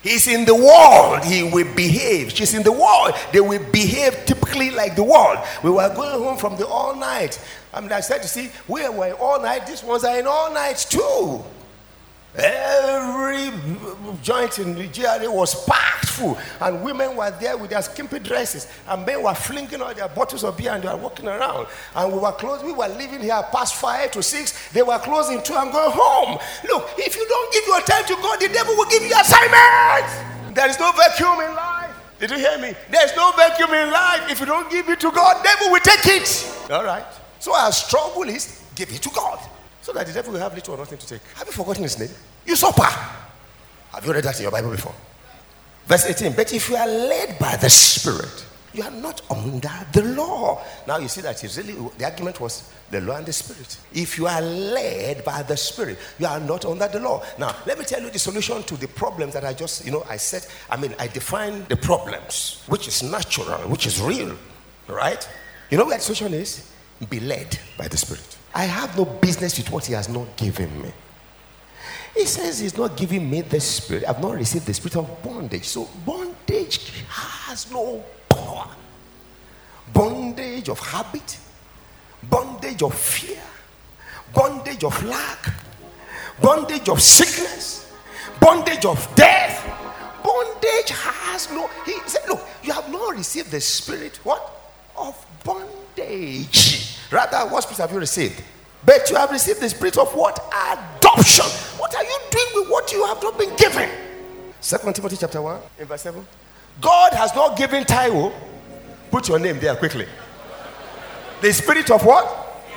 He's in the world. He will behave. She's in the world. They will behave typically like the world. We were going home from the all night. I said, to see, we were all night. These ones are in all nights too. Every joint in the GRA was packed full, and women were there with their skimpy dresses, and men were flinging all their bottles of beer and they were walking around. And we were close. We were leaving here past 5 to 6. They were closing 2 and going home. Look, if you don't give your time to God, the devil will give you assignments. There is no vacuum in life. Did you hear me? There is no vacuum in life. If you don't give it to God, devil will take it. All right. So our struggle is give it to God, so that the devil will have little or nothing to take. Have you forgotten his name? Usurper. Have you read that in your Bible before? Verse 18. But if you are led by the Spirit, you are not under the law. Now you see that the argument was the law and the Spirit. If you are led by the Spirit, you are not under the law. Now let me tell you the solution to the problems that I define the problems, which is natural, which is real. Right? You know what the solution is? Be led by the Spirit. I have no business with what he has not given me. He says he's not giving me the Spirit. I've not received the spirit of bondage. So bondage has no power. Bondage of habit, bondage of fear, bondage of lack, bondage of sickness, bondage of death. Bondage has no. He said, look, you have not received the spirit, what? Of bondage. Rather, what spirit have you received? But you have received the spirit of what? Adoption. What are you doing with what you have not been given? 2 Timothy chapter 1 in verse 7. God has not given Taiwo. Put your name there quickly. The spirit of what?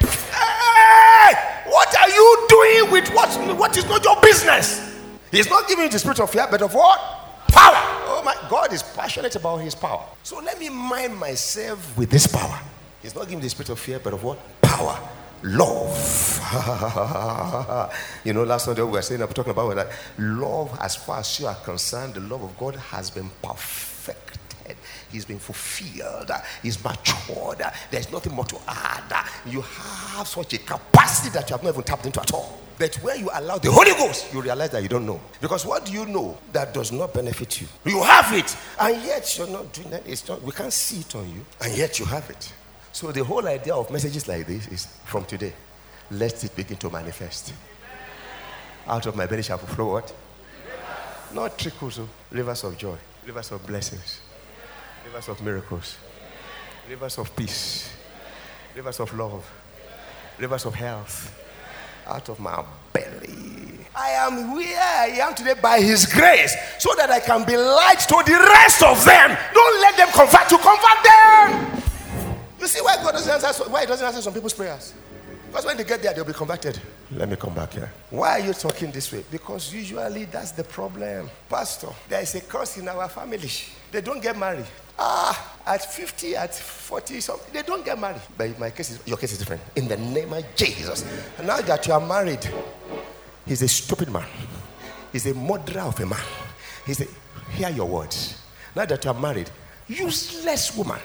Hey! What are you doing with what is not your business? He's not giving you the spirit of fear, but of what? Power. Oh my God is passionate about his power. So let me mind myself with this power. He's not giving the spirit of fear, but of what? Power. Love. Last Sunday we were talking about that. Love, as far as you are concerned, the love of God has been perfected. He's been fulfilled. He's matured. There's nothing more to add. You have such a capacity that you have not even tapped into at all. But when you allow the Holy Ghost, you realize that you don't know. Because what do you know that does not benefit you? You have it, and yet you're not doing that. We can't see it on you, and yet you have it. So the whole idea of messages like this is from today, let it begin to manifest. Out of my belly shall flow what? Not trickles, rivers of joy, rivers of blessings, rivers of miracles, rivers of peace, rivers of love, rivers of health. Out of my belly. I am where I am today by his grace, so that I can be light to the rest of them. Don't let them convert them. You see why God doesn't answer? Why he doesn't answer some people's prayers? Because when they get there, they'll be converted. Let me come back here. Why are you talking this way? Because usually that's the problem. Pastor, there is a curse in our family. They don't get married. At 50, at 40, something, they don't get married. But your case is different. In the name of Jesus. And now that you are married, he's a stupid man. He's a murderer of a man. Hear your words. Now that you are married, useless woman.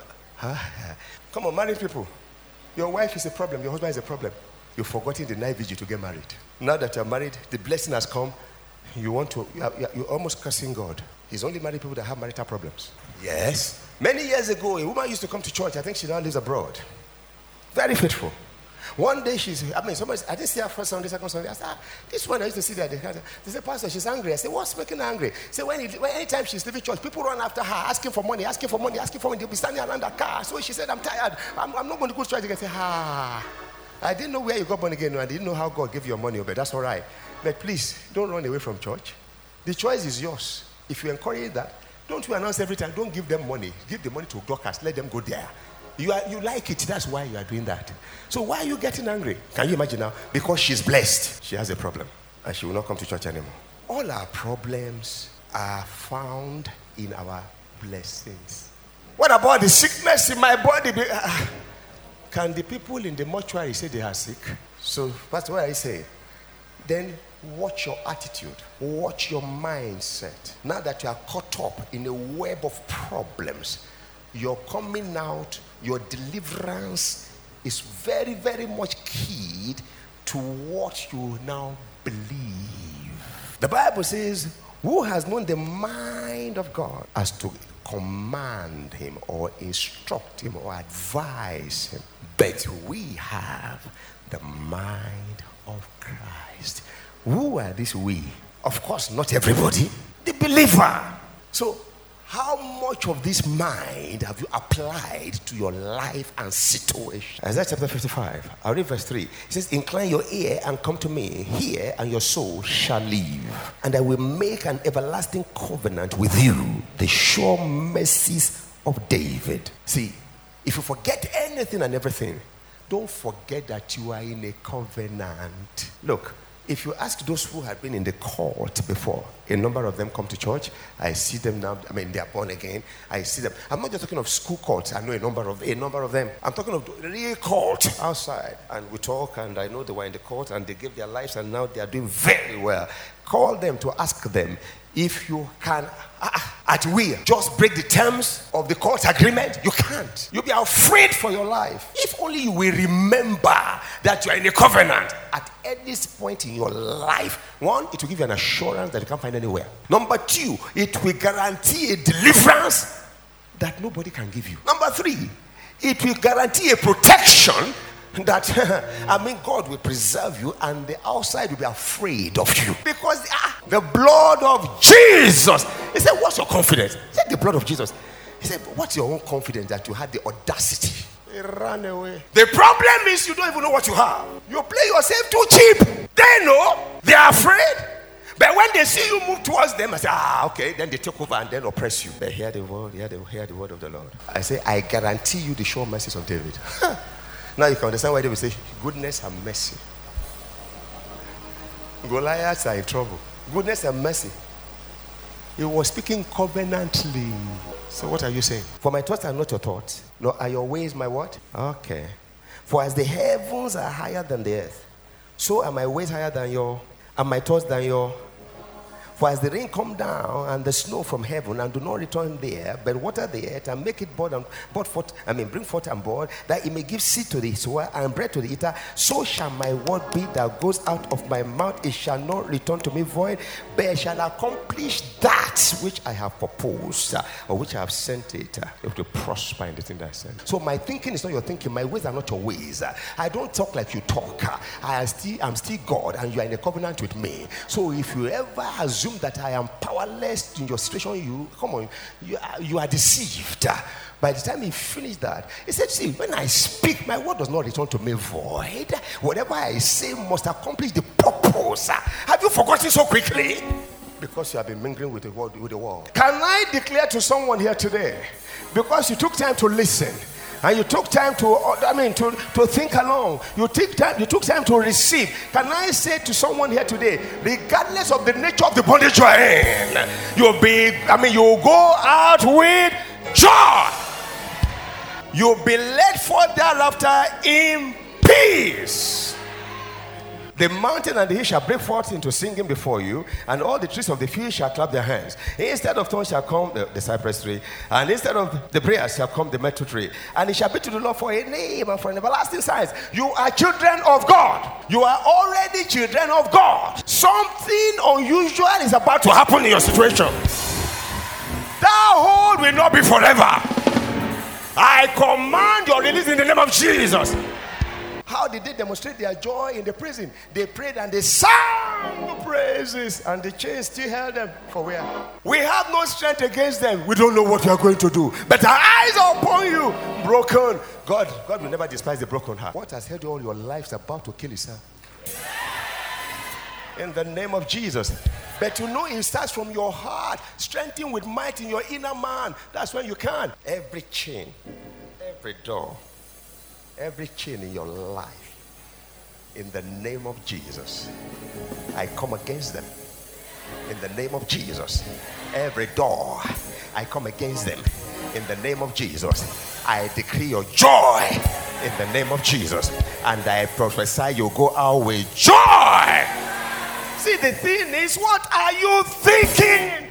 Come on, married people. Your wife is a problem. Your husband is a problem. You've forgotten the night vigil to get married. Now that you're married, the blessing has come. You're almost cursing God. He's only married people that have marital problems. Yes. Many years ago, a woman used to come to church. I think she now lives abroad. Very faithful. One day I didn't see her first Sunday, second Sunday. I said, this one I used to see there. They said, Pastor, she's angry. I said, what's making her angry? So anytime she's leaving church, people run after her, asking for money. They'll be standing around the car. So she said, I'm tired. I'm not going to go to church again. I said, I didn't know where you got born again. I didn't know how God gave you your money, but that's all right. But please, don't run away from church. The choice is yours. If you encourage that, don't you announce every time, don't give them money. Give the money to Dorcas. Let them go there. You like it. That's why you are doing that. So why are you getting angry? Can you imagine now? Because she's blessed. She has a problem. And she will not come to church anymore. All our problems are found in our blessings. What about the sickness in my body? Can the people in the mortuary say they are sick? So that's what I say. Then watch your attitude. Watch your mindset. Now that you are caught up in a web of problems, your coming out, your deliverance is very, very much keyed to what you now believe. The Bible says, Who has known the mind of God as to command him or instruct him or advise him? But we have the mind of Christ. Who are these we? Of course, not everybody. The believer. So, how much of this mind have you applied to your life and situation? Isaiah chapter 55. I'll read verse 3. It says, incline your ear and come to me. Hear, and your soul shall live. And I will make an everlasting covenant with you. The sure mercies of David. See, if you forget anything and everything, don't forget that you are in a covenant. Look, if you ask those who have been in the court before, a number of them come to church. I see them now. I mean, they are born again. I see them. I'm not just talking of school courts. I know a number of them. I'm talking of the real court outside. And we talk, and I know they were in the court, and they gave their lives, and now they are doing very well. Call them to ask them if you can, at will, just break the terms of the court agreement. You can't. You'll be afraid for your life. If only you will remember that you are in a covenant at any point in your life. One, it will give you an assurance that you can't find anywhere. Number two, it will guarantee a deliverance that nobody can give you. Number three, it will guarantee a protection that, God will preserve you and the outside will be afraid of you. Because the blood of Jesus. He said, what's your confidence? He said, the blood of Jesus. He said, what's your own confidence that you had the audacity? He ran away. The problem is you don't even know what you have. You play yourself too cheap. They know. They are afraid. But when they see you move towards them, I say, okay, then they take over and then oppress you. They hear the word, hear the word of the Lord. I say, I guarantee you the sure mercies of David. Now you can understand why they will say, goodness and mercy. Goliaths are in trouble. Goodness and mercy. He was speaking covenantly. So what are you saying? For my thoughts are not your thoughts, nor are your ways my what? Okay. For as the heavens are higher than the earth, so are my ways higher than your, and my thoughts than your. For as the rain come down and the snow from heaven and do not return there, but water the earth and make it bring forth and board, that it may give seed to the sower and bread to the eater, so shall my word be that goes out of my mouth. It shall not return to me void, but it shall accomplish that which I have proposed, or which I have sent it. You have to prosper in the thing that I sent. So my thinking is not your thinking. My ways are not your ways. I don't talk like you talk. I'm still God, and you are in a covenant with me. So if you ever assume that I am powerless in your situation, you are deceived. By the time he finished that, he said, see, when I speak, my word does not return to me void. Whatever I say must accomplish the purpose. Have you forgotten so quickly? Because you have been mingling with the world. Can I declare to someone here today, because you took time to listen, and you took time to think along. You took time to receive. Can I say to someone here today, regardless of the nature of the bondage you are in, you'll go out with joy. You'll be led forth thereafter in peace. The mountain and the hill shall break forth into singing before you, and all the trees of the field shall clap their hands. Instead of thorns shall come the cypress tree, and instead of the briars shall come the myrtle tree. And it shall be to the Lord for a name and for an everlasting sign. You are children of God. You are already children of God. Something unusual is about to happen in your situation. That hold will not be forever. I command your release in the name of Jesus. How did they demonstrate their joy in the prison? They prayed and they sang praises, and the chains still held them. For where? We have no strength against them. We don't know what we are going to do, but our eyes are upon you. Broken. God will never despise the broken heart. What has held you all your life is about to kill itself. In the name of Jesus. But you know it starts from your heart, strengthened with might in your inner man. That's when you can. Every chain, every door, every chain in your life, in the name of Jesus, I come against them. In the name of Jesus, every door, I come against them. In the name of Jesus, I decree your joy. In the name of Jesus, and I prophesy you go out with joy. See, the thing is, what are you thinking?